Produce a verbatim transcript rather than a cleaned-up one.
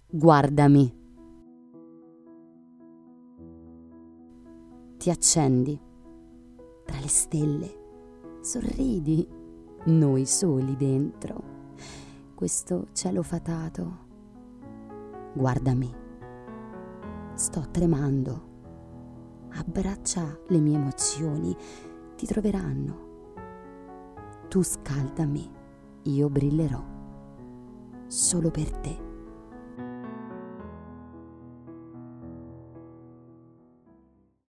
Guardami. Ti accendi tra le stelle, sorridi, noi soli dentro questo cielo fatato. Guardami, sto tremando, abbraccia le mie emozioni, ti troveranno. Tu scaldami, io brillerò solo per te.